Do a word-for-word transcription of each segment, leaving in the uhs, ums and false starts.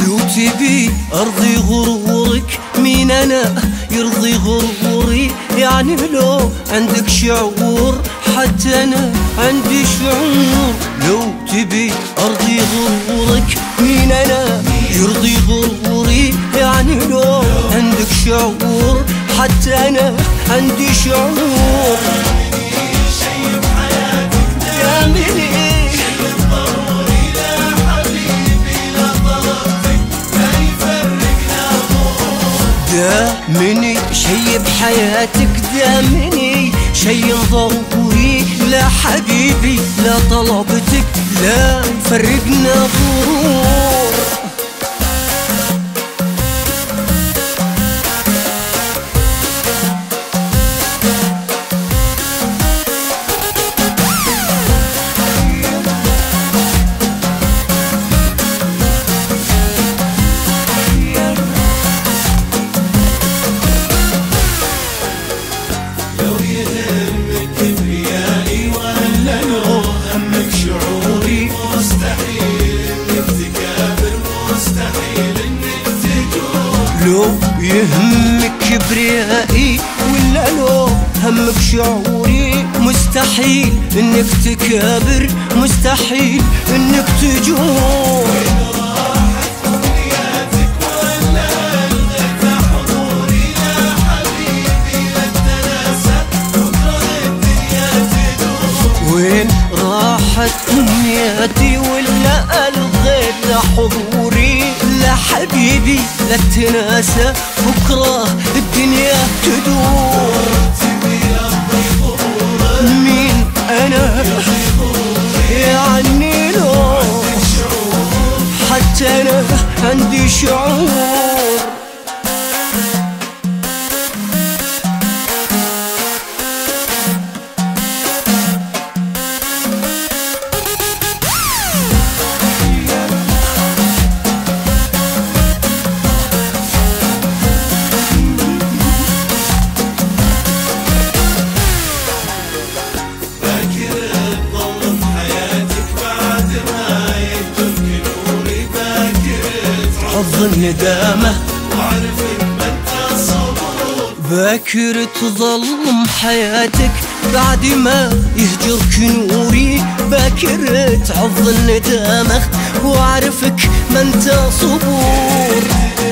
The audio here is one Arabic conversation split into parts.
لو تبي أرضي غرورك مين أنا يرضي غروري؟ يعني لو عندك شعور حتى أنا عندي شعور. لو تبي أرضي غرورك مين أنا يرضي غروري؟ يعني لو عندك شعور حتى أنا عندي شعور. دامني شي بحياتك، دامني شي ضروري، لا حبيبي لا طلبتك لا يفرقنا غرور. لو يهمك كبريائي ولا لو همك شعوري، مستحيل انك تكابر، مستحيل انك تجور. وين راحت أمنياتي ولا ألغيت حضوري؟ لا حبيبي لا تناسى بكرة الدنيا تدور. مين أنا يعني لو حتى أنا عندي شعور. حظ الندامة وعرفت ما انت صبور، باكر تظلم حياتك بعد ما يهجرك نوري. باكر تعظ الندامة وعرفك ما انت صبور.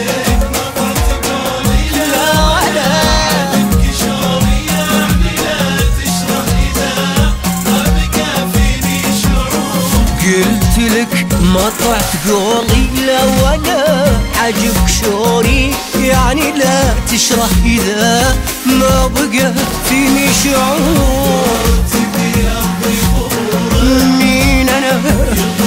قلت لك ما طلعت قولي لا ولا عجبك شعوري، يعني لا تشرح إذا ما بقى فيني شعور. مين أنا